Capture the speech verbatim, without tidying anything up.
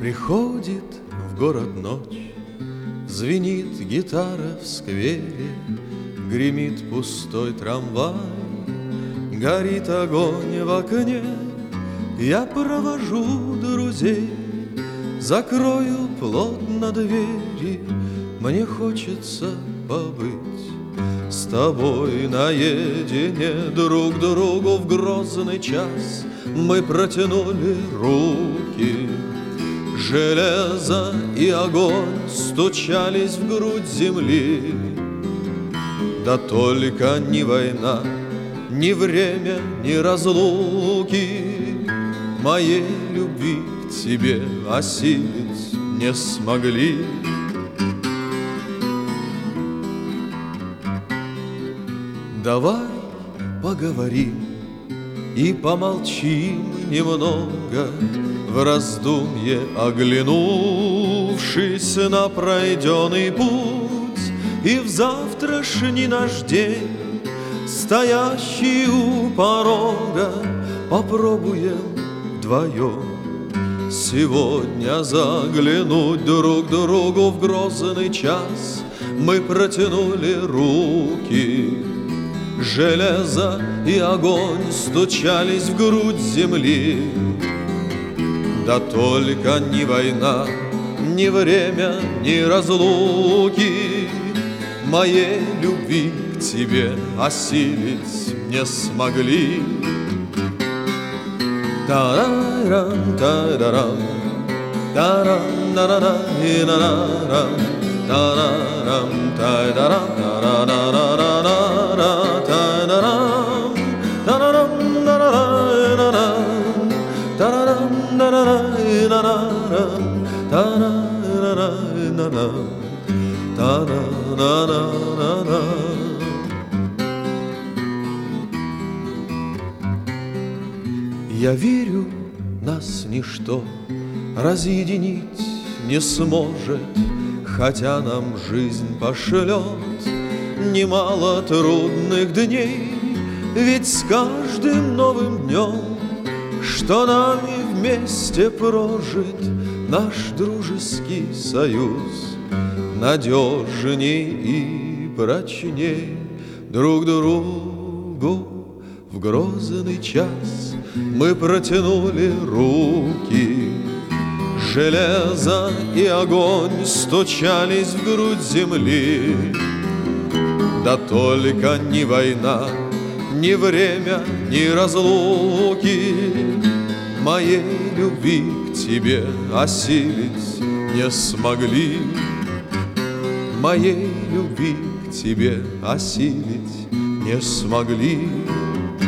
Приходит в город ночь, звенит гитара в сквере, гремит пустой трамвай, горит огонь в окне. Я провожу друзей, закрою плотно двери. Мне хочется побыть с тобой наедине. Друг другу в грозный час мы протянули руки. Железо и огонь стучались в грудь земли. Да только ни война, ни время, ни разлуки моей любви к тебе осилить не смогли. Давай поговорим и помолчим немного, в раздумье оглянувшись на пройденный путь, и в завтрашний наш день, стоящий у порога, попробуем вдвоем сегодня заглянуть друг другу в грозный час. Мы протянули руки. Железо и огонь стучались в грудь земли. Да только ни война, ни время, ни разлуки моей любви к тебе осилить не смогли. Та-ра-рам, та-ра-рам, та-ра-на-ра-ра-и-на-ра-рам, та-ра-рам, та-ра-рам, та-ра-ра-ра-ра-ра, та-ра-рам, та-ра-рам, та-ра-ра-ра-рам, та-ра-рам, та-ра-ра-ра-рам, та-ра-ра-ра-ра-рам, та-ра-ра-ра-ра-рам. Я верю, нас ничто разъединить не сможет, хотя нам жизнь пошлет немало трудных дней. Ведь с каждым новым днем, что нами вместе прожит, наш дружеский союз надежней и прочней. Друг другу в грозный час мы протянули руки. Железо и огонь стучались в грудь земли. Да только ни война, ни время, ни разлуки моей любви к тебе осилить не смогли. Моей любви к тебе осилить не смогли.